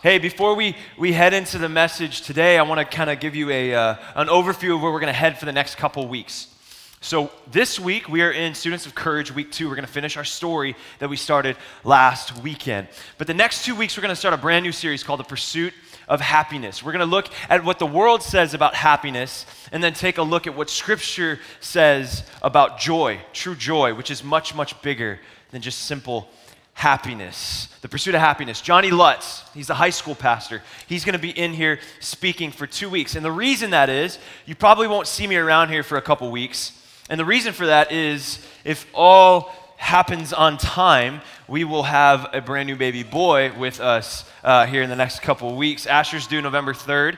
Hey, before we head into the message today, I want to kind of give you an overview of where we're going to head for the next couple weeks. So this week, we are in Students of Courage, week 2. We're going to finish our story that we started last weekend. But the next 2 weeks, we're going to start a brand new series called The Pursuit of Happiness. We're going to look at what the world says about happiness and then take a look at what Scripture says about joy, true joy, which is much, much bigger than just simple happiness. The Pursuit of Happiness. Johnny Lutz, he's a high school pastor. He's going to be in here speaking for 2 weeks. And the reason that is, you probably won't see me around here for a couple weeks. And the reason for that is, if all happens on time, we will have a brand new baby boy with us here in the next couple of weeks. Asher's due November 3rd.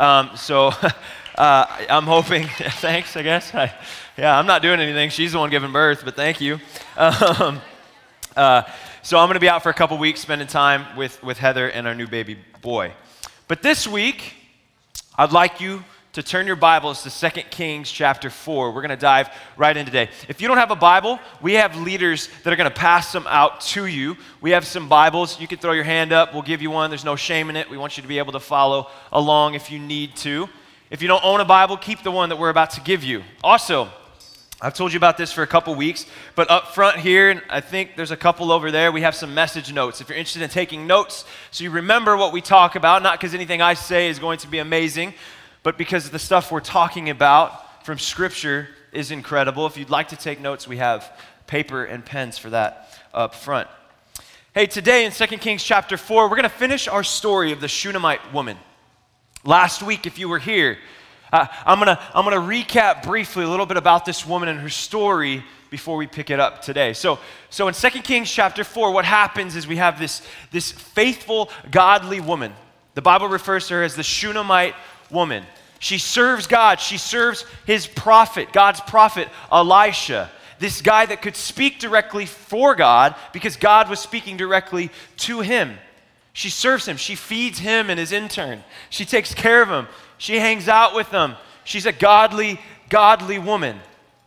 I'm hoping, thanks, I guess. I'm not doing anything. She's the one giving birth, but thank you. So I'm going to be out for a couple weeks spending time with Heather and our new baby boy. But this week, I'd like you to turn your Bibles to 2 Kings chapter 4. We're going to dive right in today. If you don't have a Bible, we have leaders that are going to pass them out to you. We have some Bibles. You can throw your hand up. We'll give you one. There's no shame in it. We want you to be able to follow along if you need to. If you don't own a Bible, keep the one that we're about to give you. Also, I've told you about this for a couple weeks, but up front here, and I think there's a couple over there, we have some message notes. If you're interested in taking notes so you remember what we talk about, not because anything I say is going to be amazing, but because the stuff we're talking about from Scripture is incredible. If you'd like to take notes, we have paper and pens for that up front. Hey, today in 2 Kings chapter 4, we're going to finish our story of the Shunammite woman. Last week, if you were here, I'm gonna recap briefly a little bit about this woman and her story before we pick it up today. So in 2 Kings chapter 4, what happens is we have this faithful, godly woman. The Bible refers to her as the Shunammite woman. She serves God. She serves his prophet, God's prophet, Elisha. This guy that could speak directly for God because God was speaking directly to him. She serves him. She feeds him and his intern. She takes care of him. She hangs out with him. She's a godly woman.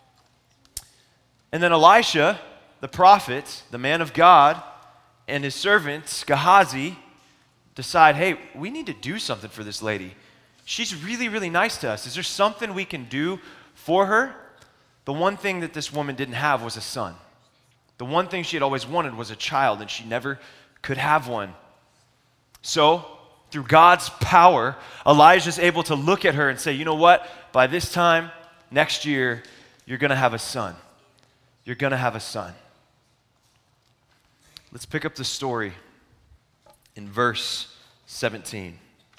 And then Elisha, the prophet, the man of God, and his servants, Gehazi, decide, hey, we need to do something for this lady. She's really, really nice to us. Is there something we can do for her? The one thing that this woman didn't have was a son. The one thing she had always wanted was a child, and she never could have one. So, through God's power, Elijah's able to look at her and say, you know what? By this time, next year, you're going to have a son. You're going to have a son. Let's pick up the story in verse 17.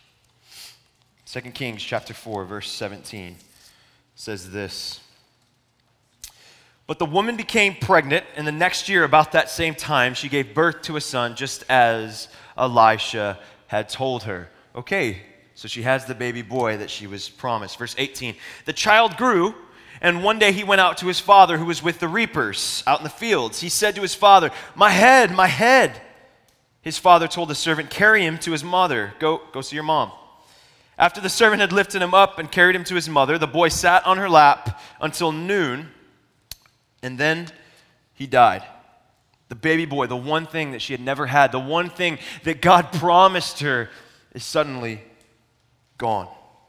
2 Kings chapter 4, verse 17 says this. But the woman became pregnant, and the next year, about that same time, she gave birth to a son, just as Elisha had told her. Okay, so she has the baby boy that she was promised. Verse 18, the child grew, and one day he went out to his father who was with the reapers out in the fields. He said to his father, my head, my head. His father told the servant, carry him to his mother. Go see your mom. After the servant had lifted him up and carried him to his mother, the boy sat on her lap until noon, and then he died. The baby boy, the one thing that she had never had, the one thing that God promised her, is suddenly gone.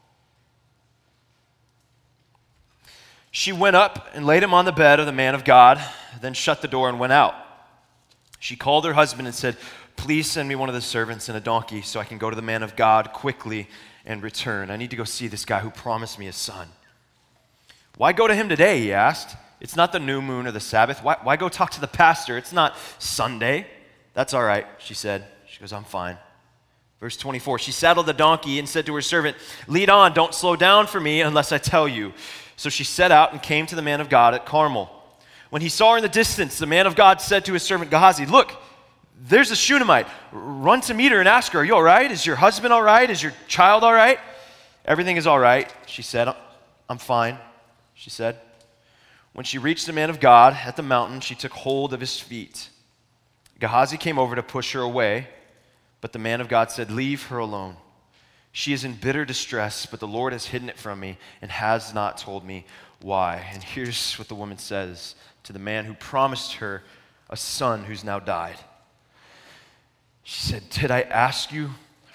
She went up and laid him on the bed of the man of God, then shut the door and went out. She called her husband and said, please send me one of the servants and a donkey so I can go to the man of God quickly and return. I need to go see this guy who promised me a son. Why go to him today, he asked. It's not the new moon or the Sabbath. Why go talk to the pastor? It's not Sunday. That's all right, she said. She goes, I'm fine. Verse 24, she saddled the donkey and said to her servant, lead on, don't slow down for me unless I tell you. So she set out and came to the man of God at Carmel. When he saw her in the distance, the man of God said to his servant Gehazi, look, there's a Shunammite. Run to meet her and ask her, are you all right? Is your husband all right? Is your child all right? Everything is all right, she said. I'm fine, she said. When she reached the man of God at the mountain, she took hold of his feet. Gehazi came over to push her away, but the man of God said, leave her alone. She is in bitter distress, but the Lord has hidden it from me and has not told me why. And here's what the woman says to the man who promised her a son who's now died. She said, did I ask you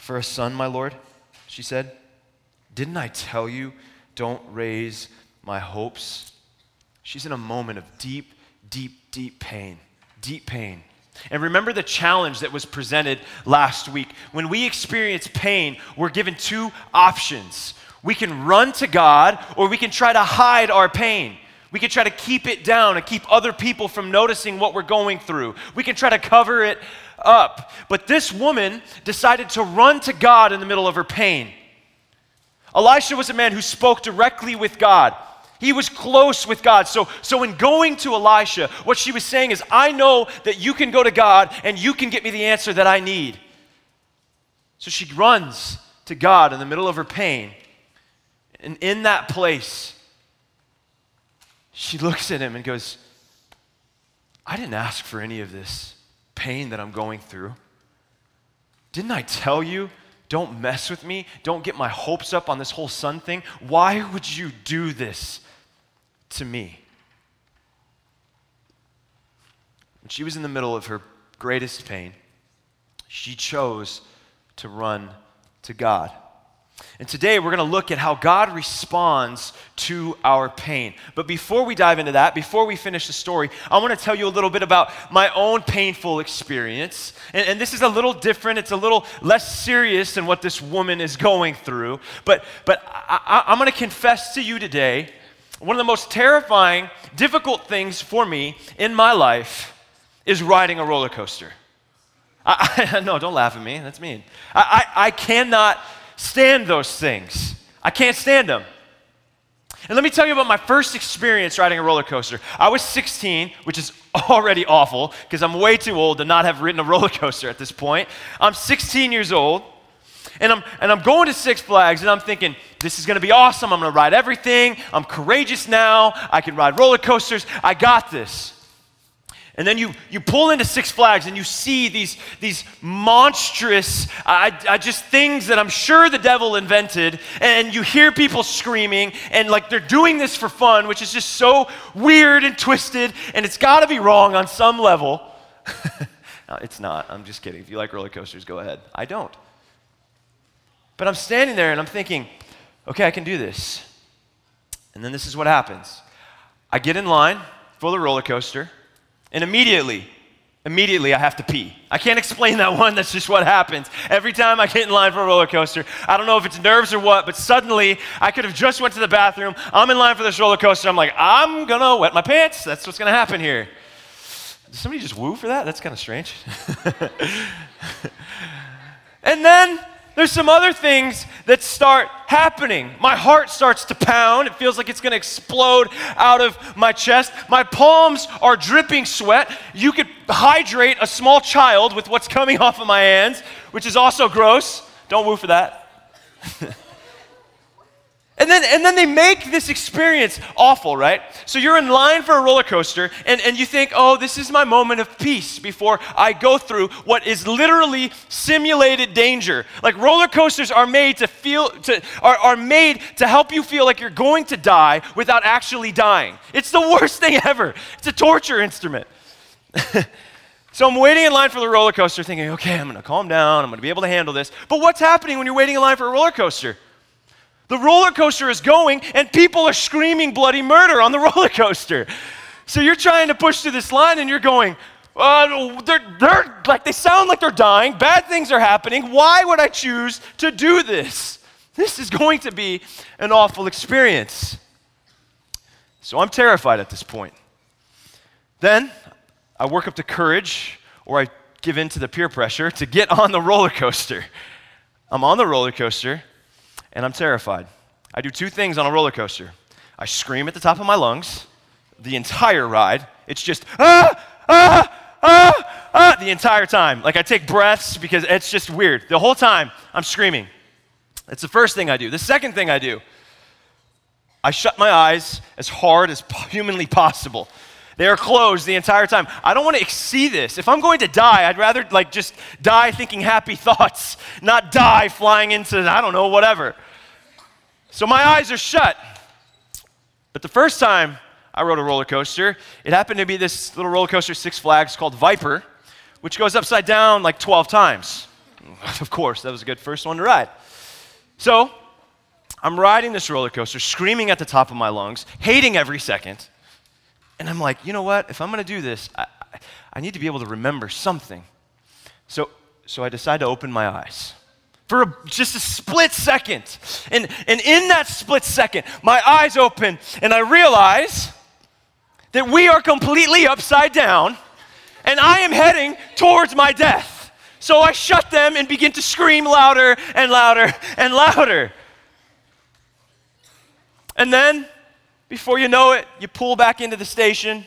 for a son, my lord?" she said. "Didn't I tell you, don't raise my hopes?" She's in a moment of deep, deep, deep pain. Deep pain. And remember the challenge that was presented last week. When we experience pain, we're given two options. We can run to God, or we can try to hide our pain. We can try to keep it down and keep other people from noticing what we're going through. We can try to cover it up. But this woman decided to run to God in the middle of her pain. Elisha was a man who spoke directly with God. He was close with God. So in going to Elisha, what she was saying is, I know that you can go to God and you can get me the answer that I need. So she runs to God in the middle of her pain. And in that place, she looks at him and goes, "I didn't ask for any of this pain that I'm going through. Didn't I tell you, don't mess with me? Don't get my hopes up on this whole son thing. Why would you do this to me?" When she was in the middle of her greatest pain, she chose to run to God. And today we're going to look at how God responds to our pain. But before we dive into that, before we finish the story, I want to tell you a little bit about my own painful experience. And this is a little different. It's a little less serious than what this woman is going through. But I'm going to confess to you today, one of the most terrifying, difficult things for me in my life is riding a roller coaster. No, don't laugh at me. That's mean. I cannot stand those things. I can't stand them. And let me tell you about my first experience riding a roller coaster. I was 16, which is already awful because I'm way too old to not have ridden a roller coaster at this point. I'm 16 years old, and I'm going to Six Flags, and I'm thinking, this is going to be awesome. I'm going to ride everything. I'm courageous now. I can ride roller coasters. I got this. And then you pull into Six Flags and you see these monstrous, just things that I'm sure the devil invented, and you hear people screaming, and like they're doing this for fun, which is just so weird and twisted, and it's got to be wrong on some level. No, it's not. I'm just kidding. If you like roller coasters, go ahead. I don't. But I'm standing there and I'm thinking, okay, I can do this. And then this is what happens. I get in line for the roller coaster. And immediately I have to pee. I can't explain that one. That's just what happens. Every time I get in line for a roller coaster, I don't know if it's nerves or what, but suddenly I could have just went to the bathroom. I'm in line for this roller coaster. I'm like, I'm going to wet my pants. That's what's going to happen here. Did somebody just woo for that? That's kind of strange. And then there's some other things that start happening. My heart starts to pound. It feels like it's going to explode out of my chest. My palms are dripping sweat. You could hydrate a small child with what's coming off of my hands, which is also gross. Don't woo for that. And then they make this experience awful, right? So you're in line for a roller coaster, and you think, oh, this is my moment of peace before I go through what is literally simulated danger. Like roller coasters are made are made to help you feel like you're going to die without actually dying. It's the worst thing ever. It's a torture instrument. So I'm waiting in line for the roller coaster thinking, okay, I'm going to calm down. I'm going to be able to handle this. But what's happening when you're waiting in line for a roller coaster? The roller coaster is going, and people are screaming bloody murder on the roller coaster. So you're trying to push through this line, and you're going, they're like, they sound like they're dying. Bad things are happening. Why would I choose to do this? This is going to be an awful experience. So I'm terrified at this point. Then I work up the courage, or I give in to the peer pressure to get on the roller coaster. I'm on the roller coaster, and I'm terrified. I do two things on a roller coaster. I scream at the top of my lungs the entire ride. It's just, the entire time. Like I take breaths because it's just weird. The whole time I'm screaming. That's the first thing I do. The second thing I do, I shut my eyes as hard as humanly possible. They are closed the entire time. I don't want to see this. If I'm going to die, I'd rather like just die thinking happy thoughts, not die flying into, I don't know, whatever. So my eyes are shut. But the first time I rode a roller coaster, it happened to be this little roller coaster, Six Flags, called Viper, which goes upside down like 12 times. Of course, that was a good first one to ride. So I'm riding this roller coaster, screaming at the top of my lungs, hating every second. And I'm like, you know what? If I'm going to do this, I need to be able to remember something. So I decide to open my eyes for just a split second. And in that split second, my eyes open and I realize that we are completely upside down and I am heading towards my death. So I shut them and begin to scream louder and louder and louder. And then, before you know it, you pull back into the station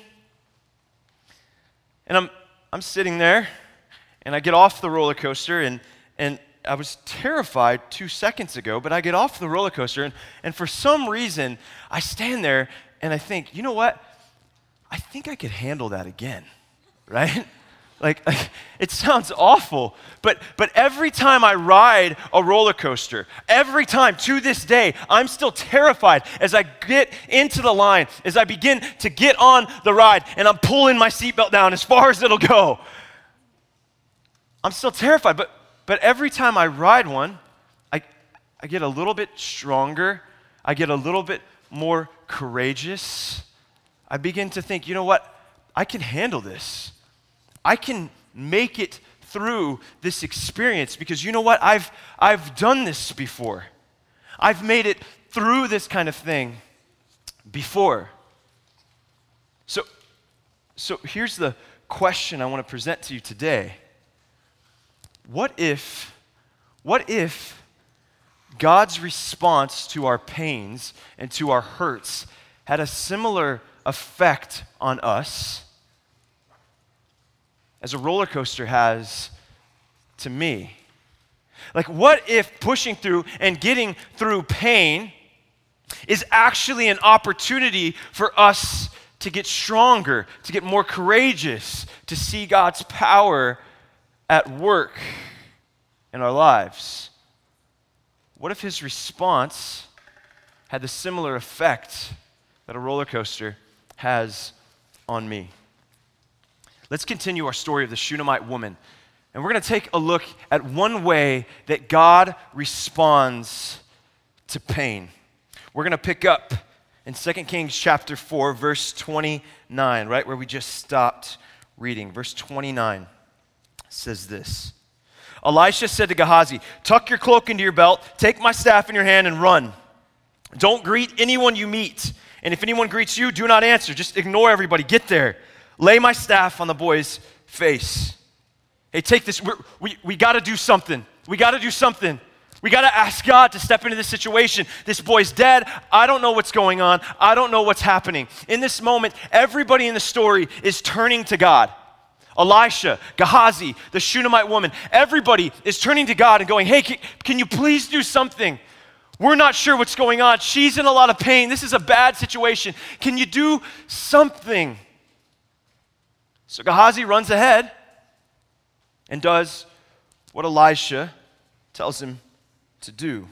and I'm sitting there and I get off the roller coaster and I was terrified 2 seconds ago, but I get off the roller coaster and for some reason, I stand there and I think, you know what? I think I could handle that again, right? Like it sounds awful, but every time I ride a roller coaster, every time to this day, I'm still terrified as I get into the line, as I begin to get on the ride, and I'm pulling my seatbelt down as far as it'll go. I'm still terrified, but every time I ride one, I get a little bit stronger. I get a little bit more courageous. I begin to think, you know what? I can handle this. I can make it through this experience because you know what? I've done this before. I've made it through this kind of thing before. So here's the question I want to present to you today. What if God's response to our pains and to our hurts had a similar effect on us as a roller coaster has to me? Like, what if pushing through and getting through pain is actually an opportunity for us to get stronger, to get more courageous, to see God's power at work in our lives? What if his response had the similar effect that a roller coaster has on me? Let's continue our story of the Shunammite woman. And we're going to take a look at one way that God responds to pain. We're going to pick up in 2 Kings chapter 4, verse 29, right where we just stopped reading. Verse 29 says this. Elisha said to Gehazi, "Tuck your cloak into your belt, take my staff in your hand and run. Don't greet anyone you meet. And if anyone greets you, do not answer. Just ignore everybody. Get there. Lay my staff on the boy's face." Hey, take this. We got to do something. We got to do something. We got to ask God to step into this situation. This boy's dead. I don't know what's going on. I don't know what's happening. In this moment, everybody in the story is turning to God. Elisha, Gehazi, the Shunammite woman, everybody is turning to God and going, "Hey, can you please do something? We're not sure what's going on. She's in a lot of pain. This is a bad situation. Can you do something?" So Gehazi runs ahead and does what Elisha tells him to do.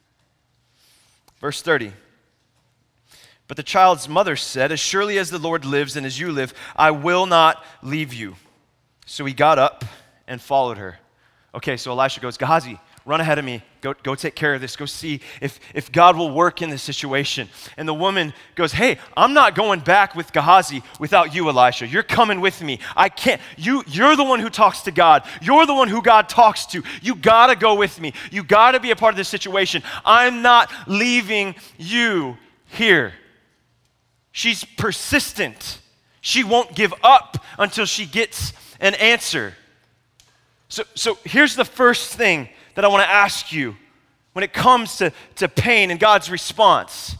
Verse 30. But the child's mother said, "As surely as the Lord lives and as you live, I will not leave you." So he got up and followed her. Okay, so Elisha goes, "Gehazi, run ahead of me. Go take care of this. Go see if God will work in this situation." And the woman goes, "Hey, I'm not going back with Gehazi without you, Elisha. You're coming with me. I can't. You're the one who talks to God. You're the one who God talks to. You got to go with me. You got to be a part of this situation. I'm not leaving you here." She's persistent. She won't give up until she gets an answer. So here's the first thing that I want to ask you when it comes to pain and God's response.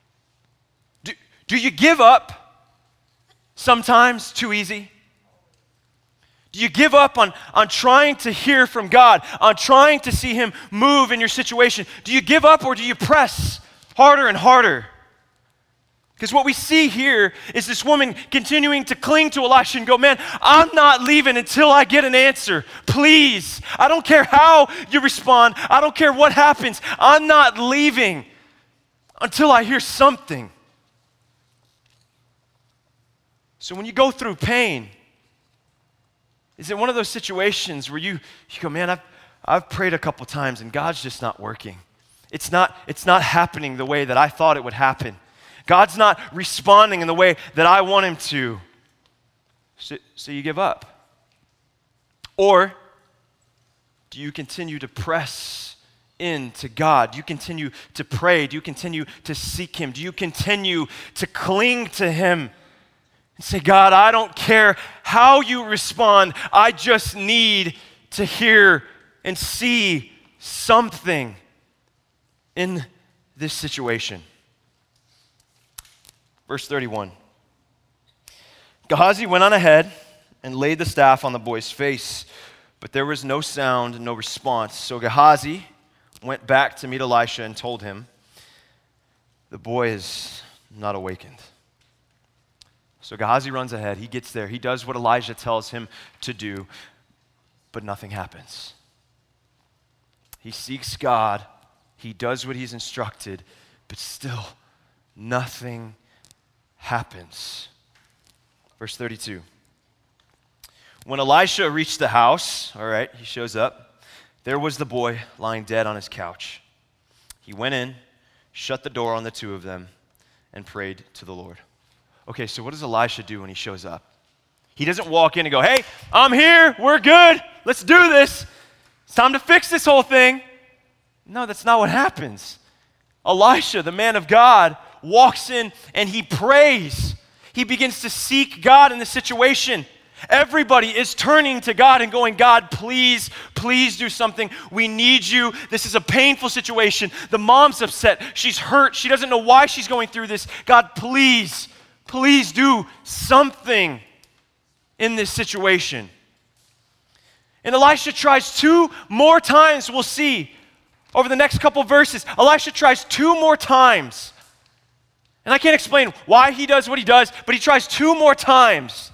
Do you give up sometimes too easy? Do you give up on trying to hear from God, on trying to see him move in your situation? Do you give up or do you press harder and harder? Because what we see here is this woman continuing to cling to Elisha and go, "Man, I'm not leaving until I get an answer. Please. I don't care how you respond. I don't care what happens. I'm not leaving until I hear something." So when you go through pain, is it one of those situations where you go, "Man, I've prayed a couple times and God's just not working. It's not happening the way that I thought it would happen. God's not responding in the way that I want him to. So you give up. Or do you continue to press into God? Do you continue to pray? Do you continue to seek him? Do you continue to cling to him and say, God, I don't care how you respond. I just need to hear and see something in this situation. Verse 31. Gehazi went on ahead and laid the staff on the boy's face, but there was no sound and no response. So Gehazi went back to meet Elisha and told him, the boy is not awakened. So Gehazi runs ahead. He gets there. He does what Elijah tells him to do, but nothing happens. He seeks God. He does what he's instructed, but still nothing happens. Verse 32. When Elisha reached the house, all right, he shows up, there was the boy lying dead on his couch. He went in, shut the door on the two of them, and prayed to the Lord. Okay, so what does Elisha do when he shows up? He doesn't walk in and go, hey, I'm here, we're good, let's do this. It's time to fix this whole thing. No, that's not what happens. Elisha, the man of God, walks in and he prays. He begins to seek God in the situation. Everybody is turning to God and going, God, please, please do something. We need you. This is a painful situation. The mom's upset. She's hurt. She doesn't know why she's going through this. God, please, please do something in this situation. And Elisha tries 2 more times, we'll see over the next couple verses. Elisha tries 2 more times. And I can't explain why he does what he does, but he tries 2 more times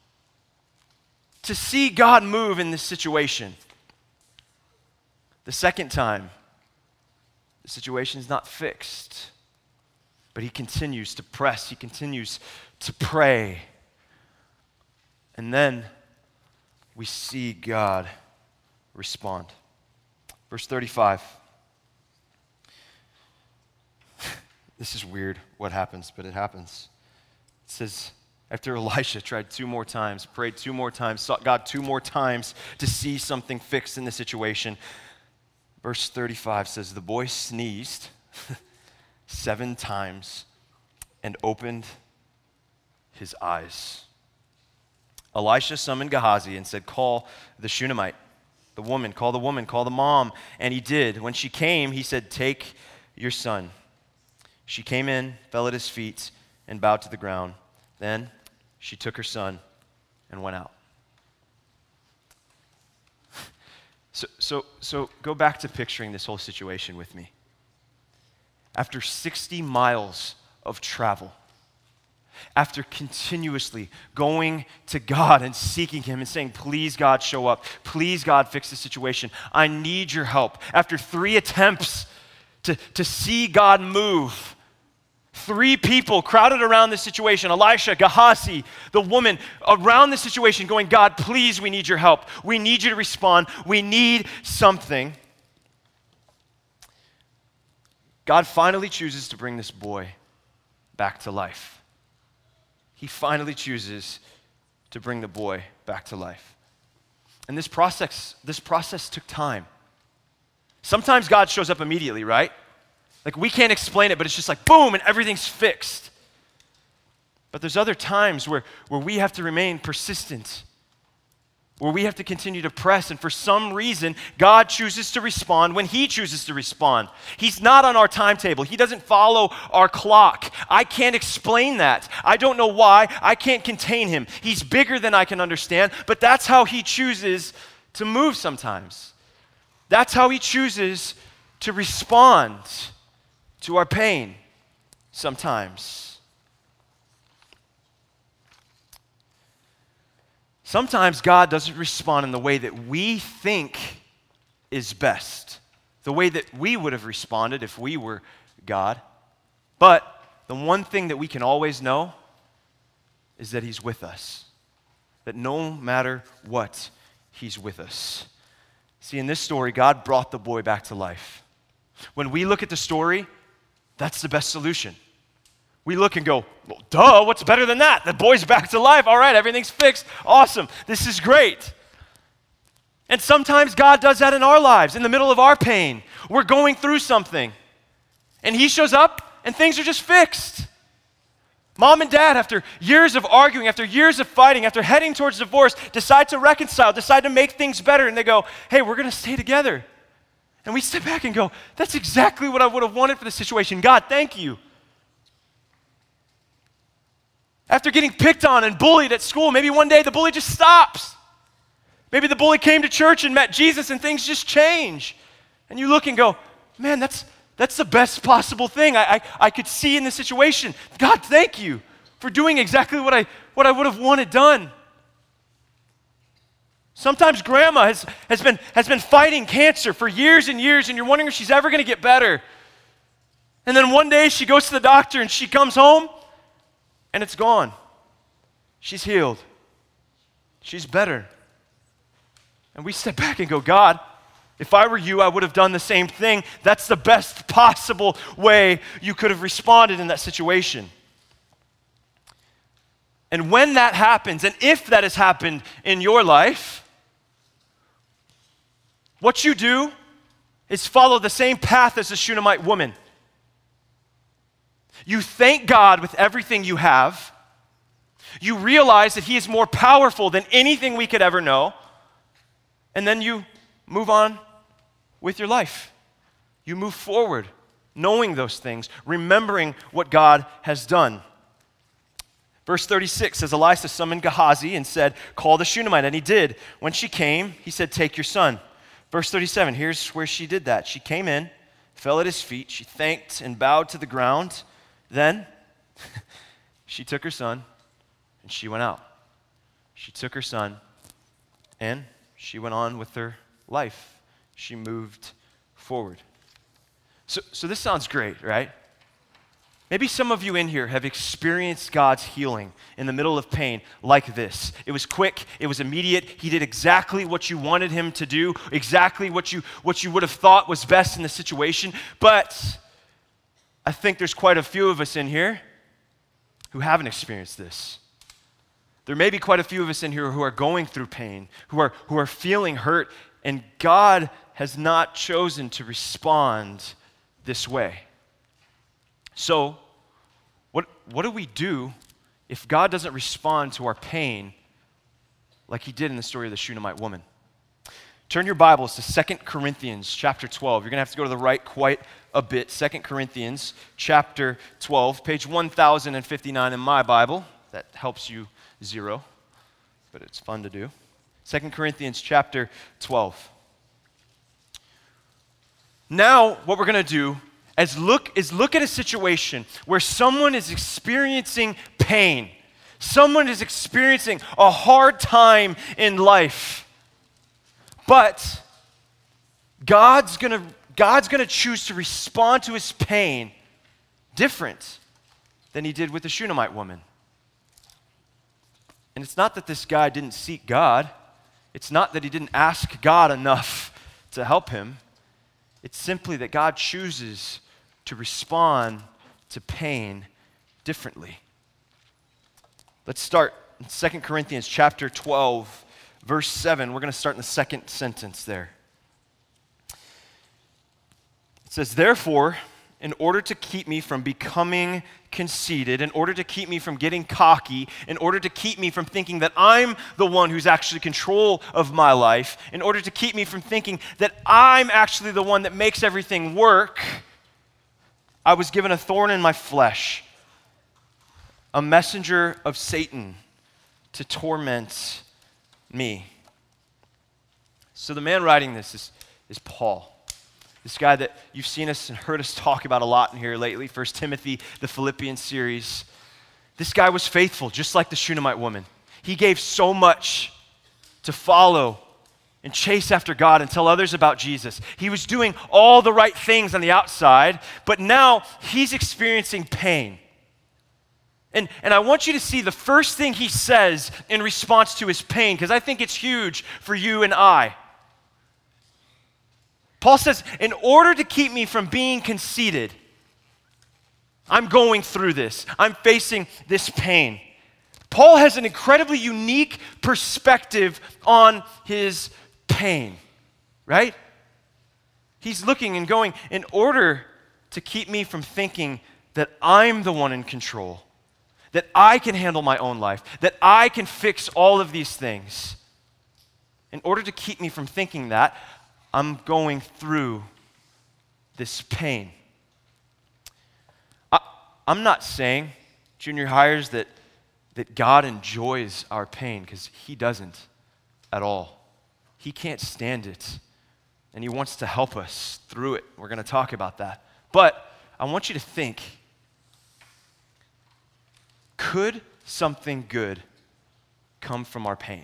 to see God move in this situation. The second time, the situation is not fixed, but he continues to press. He continues to pray. And then we see God respond. Verse 35. This is weird what happens, but it happens. It says, after Elisha tried 2 more times, prayed 2 more times, sought God 2 more times to see something fixed in the situation, verse 35 says, the boy sneezed 7 times and opened his eyes. Elisha summoned Gehazi and said, call the Shunammite, the woman, call the mom. And he did. When she came, he said, take your son. She came in, fell at his feet, and bowed to the ground. Then she took her son and went out. So go back to picturing this whole situation with me. After 60 miles of travel, after continuously going to God and seeking him and saying, please, God, show up. Please, God, fix the situation. I need your help. After 3 attempts to see God move, 3 people crowded around this situation, Elisha, Gehazi, the woman around the situation going, God, please, we need your help. We need you to respond. We need something. God finally chooses to bring this boy back to life. He finally chooses to bring the boy back to life. And this process took time. Sometimes God shows up immediately, right? Like we can't explain it, but it's just like boom, and everything's fixed. But there's other times where we have to remain persistent, where we have to continue to press, and for some reason, God chooses to respond when he chooses to respond. He's not on our timetable. He doesn't follow our clock. I can't explain that. I don't know why. I can't contain him. He's bigger than I can understand, but that's how he chooses to move sometimes. That's how he chooses to respond to our pain sometimes. Sometimes God doesn't respond in the way that we think is best, the way that we would have responded if we were God. But the one thing that we can always know is that he's with us, that no matter what, he's with us. See, in this story, God brought the boy back to life. When we look at the story, that's the best solution. We look and go, well, duh, what's better than that? The boy's back to life. All right, everything's fixed. Awesome. This is great. And sometimes God does that in our lives, in the middle of our pain. We're going through something, and he shows up, and things are just fixed. Mom and dad, after years of arguing, after years of fighting, after heading towards divorce, decide to reconcile, decide to make things better, and they go, hey, we're going to stay together. And we step back and go, that's exactly what I would have wanted for the situation. God, thank you. After getting picked on and bullied at school, maybe one day the bully just stops. Maybe the bully came to church and met Jesus and things just change. And you look and go, man, that's the best possible thing I could see in this situation. God, thank you for doing exactly what I would have wanted done. Sometimes grandma has been fighting cancer for years and years, and you're wondering if she's ever going to get better. And then one day she goes to the doctor and she comes home and it's gone. She's healed. She's better. And we step back and go, God, if I were you, I would have done the same thing. That's the best possible way you could have responded in that situation. And when that happens, and if that has happened in your life, what you do is follow the same path as the Shunammite woman. You thank God with everything you have. You realize that he is more powerful than anything we could ever know. And then you move on with your life. You move forward, knowing those things, remembering what God has done. Verse 36 says, Elisha summoned Gehazi and said, call the Shunammite. And he did. When she came, he said, take your son. Verse 37, here's where she did that. She came in, fell at his feet. She thanked and bowed to the ground. Then she took her son and she went out. She took her son and she went on with her life. She moved forward. So this sounds great, right? Maybe some of you in here have experienced God's healing in the middle of pain like this. It was quick, it was immediate. He did exactly what you wanted him to do, exactly what you would have thought was best in the situation. But I think there's quite a few of us in here who haven't experienced this. There may be quite a few of us in here who are going through pain, who are feeling hurt, and God has not chosen to respond this way. So, what do we do if God doesn't respond to our pain like he did in the story of the Shunammite woman? Turn your Bibles to 2 Corinthians chapter 12. You're going to have to go to the right quite a bit. 2 Corinthians chapter 12, page 1059 in my Bible. That helps you zero, but it's fun to do. 2 Corinthians chapter 12. Now, what we're going to do is look at a situation where someone is experiencing pain. Someone is experiencing a hard time in life. But God's going to choose to respond to his pain different than he did with the Shunammite woman. And it's not that this guy didn't seek God. It's not that he didn't ask God enough to help him. It's simply that God chooses to respond to pain differently. Let's start in 2 Corinthians chapter 12, verse 7. We're going to start in the second sentence there. It says, therefore, in order to keep me from becoming conceited, in order to keep me from getting cocky, in order to keep me from thinking that I'm the one who's actually in control of my life, in order to keep me from thinking that I'm actually the one that makes everything work, I was given a thorn in my flesh, a messenger of Satan to torment me. So the man writing this is Paul. This guy that you've seen us and heard us talk about a lot in here lately, 1 Timothy, the Philippian series. This guy was faithful, just like the Shunammite woman. He gave so much to follow and chase after God and tell others about Jesus. He was doing all the right things on the outside, but now he's experiencing pain. And I want you to see the first thing he says in response to his pain, because I think it's huge for you and I. Paul says, in order to keep me from being conceited, I'm going through this. I'm facing this pain. Paul has an incredibly unique perspective on his pain, right? He's looking and going, in order to keep me from thinking that I'm the one in control, that I can handle my own life, that I can fix all of these things. In order to keep me from thinking that, I'm going through this pain. I'm not saying, junior hires, that God enjoys our pain, because he doesn't at all. He can't stand it, and he wants to help us through it. We're going to talk about that. But I want you to think, could something good come from our pain?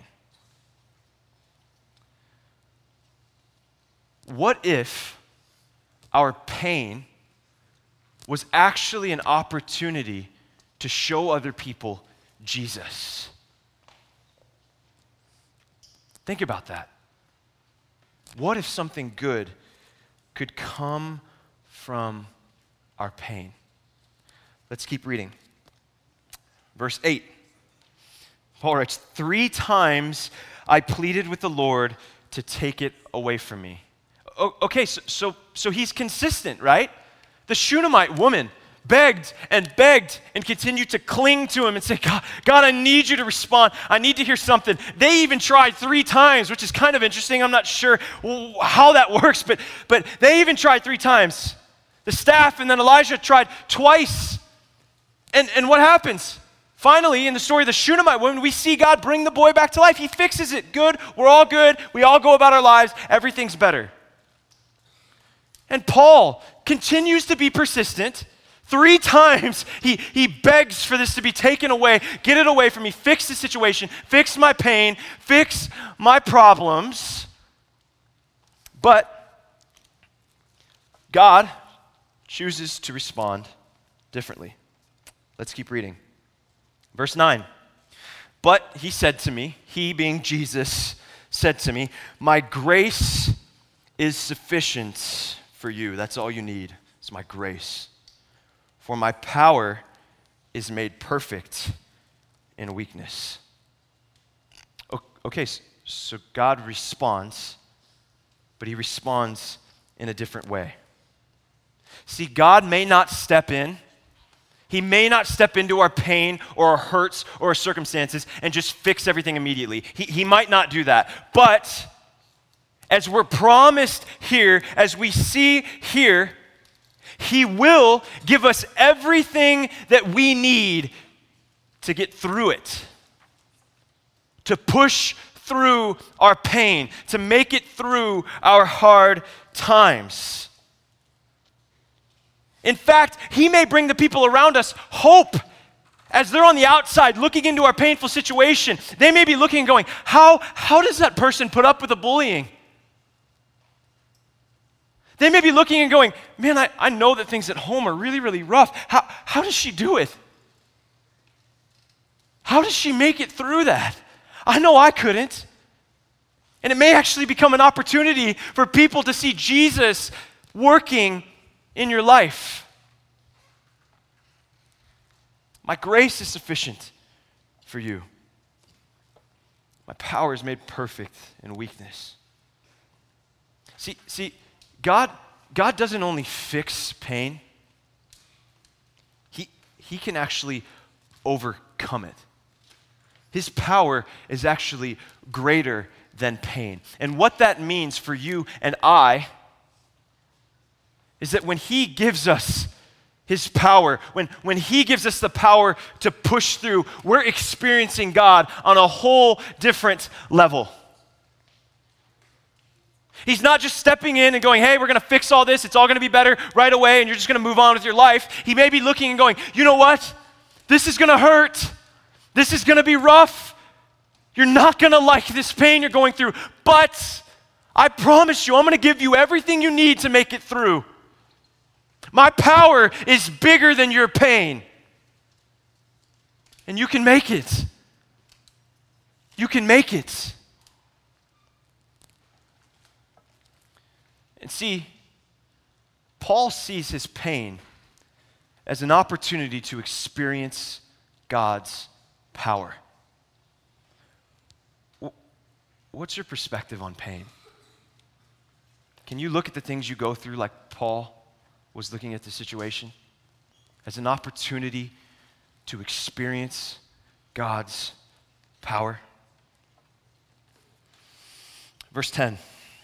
What if our pain was actually an opportunity to show other people Jesus? Think about that. What if something good could come from our pain? Let's keep reading. Verse 8. Paul writes, 3 times I pleaded with the Lord to take it away from me. Okay, so he's consistent, right? The Shunammite woman begged and continued to cling to him and say, God, I need you to respond. I need to hear something. They even tried 3 times, which is kind of interesting. I'm not sure how that works, but they even tried 3 times. The staff, and then Elijah tried twice. And what happens? Finally, in the story of the Shunammite woman, we see God bring the boy back to life. He fixes it. Good. We're all good. We all go about our lives. Everything's better. And Paul continues to be persistent. 3 times he begs for this to be taken away. Get it away from me. Fix the situation. Fix my pain. Fix my problems. But God chooses to respond differently. Let's keep reading. Verse 9. But he said to me, he being Jesus, said to me, my grace is sufficient for you. That's all you need. It's my grace. For my power is made perfect in weakness. Okay, so God responds, but he responds in a different way. See, God may not step in. He may not step into our pain or our hurts or our circumstances and just fix everything immediately. He might not do that. But as we're promised here, as we see here, he will give us everything that we need to get through it, to push through our pain, to make it through our hard times. In fact, he may bring the people around us hope as they're on the outside looking into our painful situation. They may be looking and going, how does that person put up with the bullying? They may be looking and going, man, I know that things at home are really, really rough. How does she do it? How does she make it through that? I know I couldn't. And it may actually become an opportunity for people to see Jesus working in your life. My grace is sufficient for you. My power is made perfect in weakness. See, God doesn't only fix pain, He can actually overcome it. His power is actually greater than pain. And what that means for you and I is that when He gives us His power, when He gives us the power to push through, we're experiencing God on a whole different level. He's not just stepping in and going, hey, we're going to fix all this. It's all going to be better right away, and you're just going to move on with your life. He may be looking and going, you know what? This is going to hurt. This is going to be rough. You're not going to like this pain you're going through, but I promise you, I'm going to give you everything you need to make it through. My power is bigger than your pain. And you can make it. You can make it. And see, Paul sees his pain as an opportunity to experience God's power. What's your perspective on pain? Can you look at the things you go through like Paul was looking at the situation as an opportunity to experience God's power? Verse 10.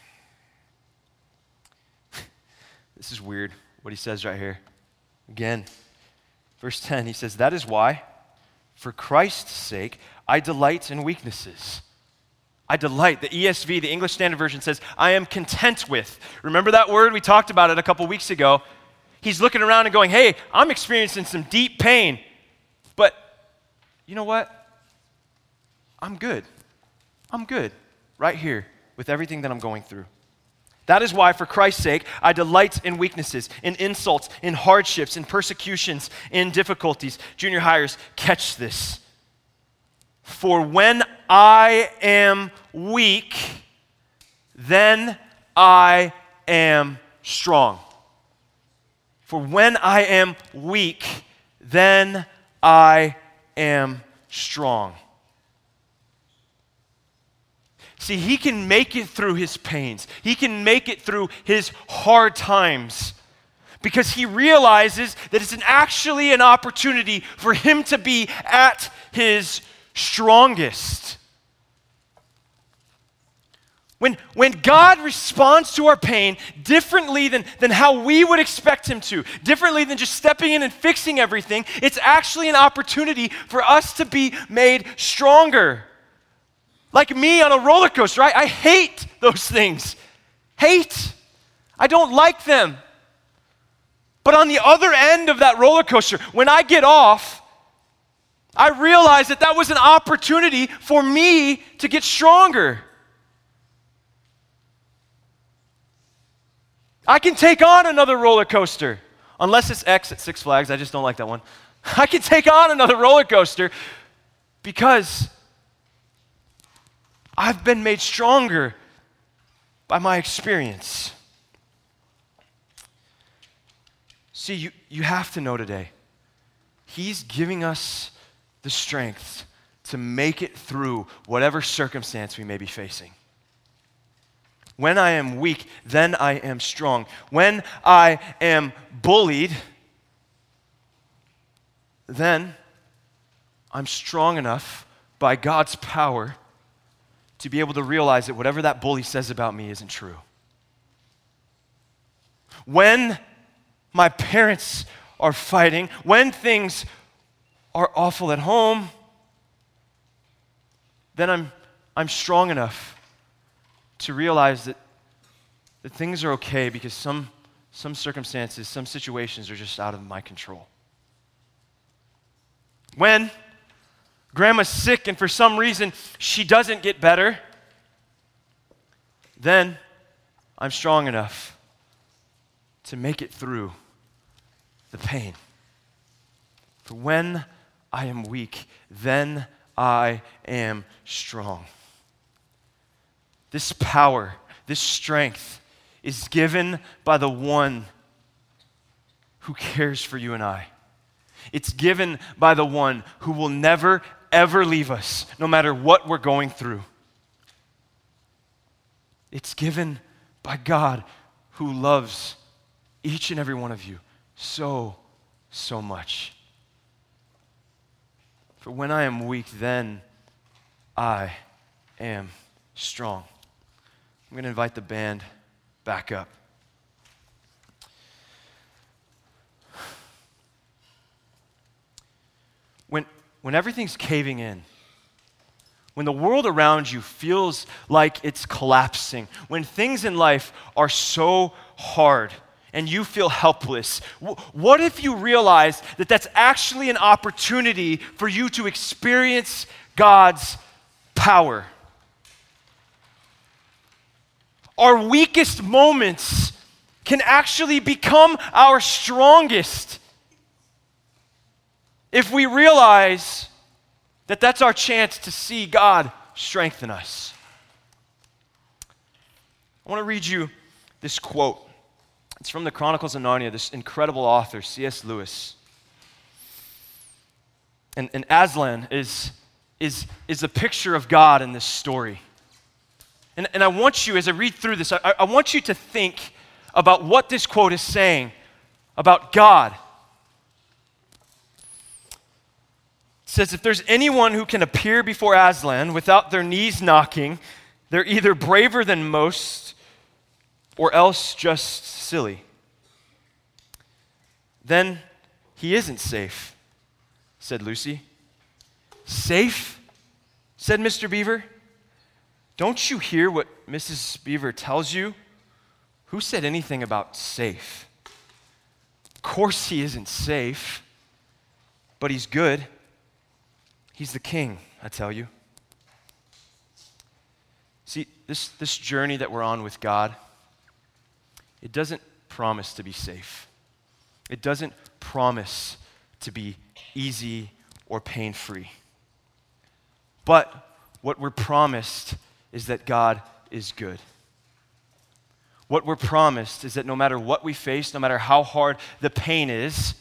This is weird what he says right here. Again, verse 10, he says, "That is why, for Christ's sake, I delight in weaknesses." I delight. The ESV, the English Standard Version, says, I am content with. Remember that word? We talked about it a couple weeks ago. He's looking around and going, hey, I'm experiencing some deep pain, but you know what? I'm good. I'm good right here with everything that I'm going through. That is why, for Christ's sake, I delight in weaknesses, in insults, in hardships, in persecutions, in difficulties. Junior hires, catch this. For when I am weak, then I am strong. For when I am weak, then I am strong. See, he can make it through his pains. He can make it through his hard times because he realizes that it's actually an opportunity for him to be at his strongest. When God responds to our pain differently than how we would expect him to, differently than just stepping in and fixing everything, it's actually an opportunity for us to be made stronger. Like me on a roller coaster, I hate those things. Hate. I don't like them. But on the other end of that roller coaster, when I get off, I realize that was an opportunity for me to get stronger. I can take on another roller coaster, unless it's X at Six Flags. I just don't like that one. I can take on another roller coaster because I've been made stronger by my experience. See, you have to know today, he's giving us the strength to make it through whatever circumstance we may be facing. When I am weak, then I am strong. When I am bullied, then I'm strong enough by God's power to be able to realize that whatever that bully says about me isn't true. When my parents are fighting, when things are awful at home, then I'm strong enough to realize that things are okay because some circumstances, some situations are just out of my control. When grandma's sick and for some reason she doesn't get better, then I'm strong enough to make it through the pain. For when I am weak, then I am strong. This power, this strength is given by the one who cares for you and I. It's given by the one who will never, ever leave us, no matter what we're going through. It's given by God who loves each and every one of you so, so much. For when I am weak, then I am strong. I'm going to invite the band back up. When everything's caving in, when the world around you feels like it's collapsing, when things in life are so hard and you feel helpless, what if you realize that that's actually an opportunity for you to experience God's power? Our weakest moments can actually become our strongest if we realize that that's our chance to see God strengthen us. I want to read you this quote. It's from the Chronicles of Narnia, this incredible author, C.S. Lewis. And Aslan is a picture of God in this story. And I want you, as I read through this, I want you to think about what this quote is saying about God. It says, if there's anyone who can appear before Aslan without their knees knocking, they're either braver than most or else just silly. Then he isn't safe, said Lucy. Safe? Said Mr. Beaver. Don't you hear what Mrs. Beaver tells you? Who said anything about safe? Of course he isn't safe, but he's good. He's the king, I tell you. See, this journey that we're on with God, it doesn't promise to be safe. It doesn't promise to be easy or pain-free. But what we're promised is that God is good. What we're promised is that no matter what we face, no matter how hard the pain is,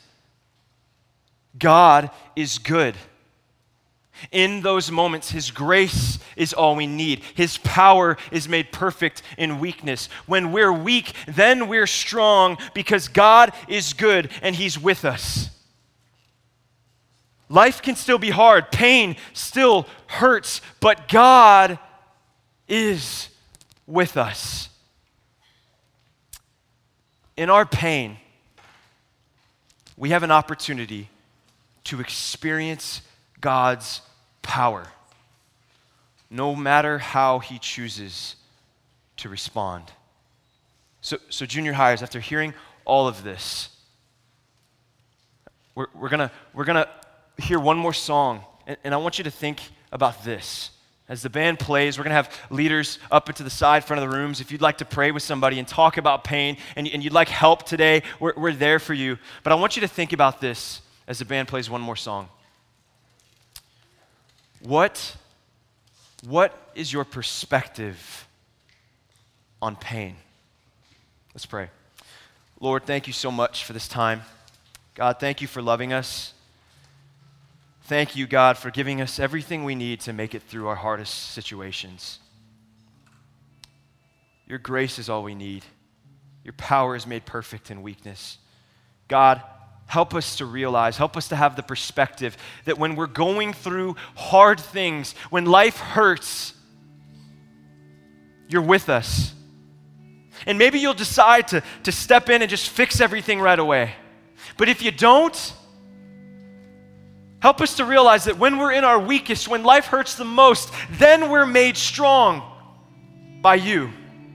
God is good. In those moments, His grace is all we need. His power is made perfect in weakness. When we're weak, then we're strong because God is good and He's with us. Life can still be hard. Pain still hurts, but God is with us. In our pain, we have an opportunity to experience God's power, no matter how He chooses to respond. So junior hires, after hearing all of this, we're gonna hear one more song, and I want you to think about this. As the band plays, we're going to have leaders up into the side front of the rooms. If you'd like to pray with somebody and talk about pain and you'd like help today, we're there for you. But I want you to think about this as the band plays one more song. What is your perspective on pain? Let's pray. Lord, thank you so much for this time. God, thank you for loving us. Thank you, God, for giving us everything we need to make it through our hardest situations. Your grace is all we need. Your power is made perfect in weakness. God, help us to realize, help us to have the perspective that when we're going through hard things, when life hurts, you're with us. And maybe you'll decide to step in and just fix everything right away. But if you don't, help us to realize that when we're in our weakest, when life hurts the most, then we're made strong by you.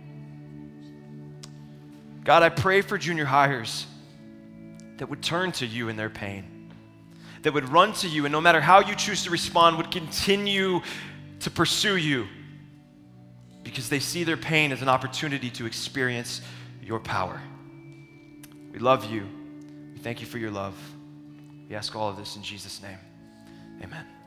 God, I pray for junior hires that would turn to you in their pain, that would run to you, and no matter how you choose to respond, would continue to pursue you because they see their pain as an opportunity to experience your power. We love you. We thank you for your love. We ask all of this in Jesus' name. Amen.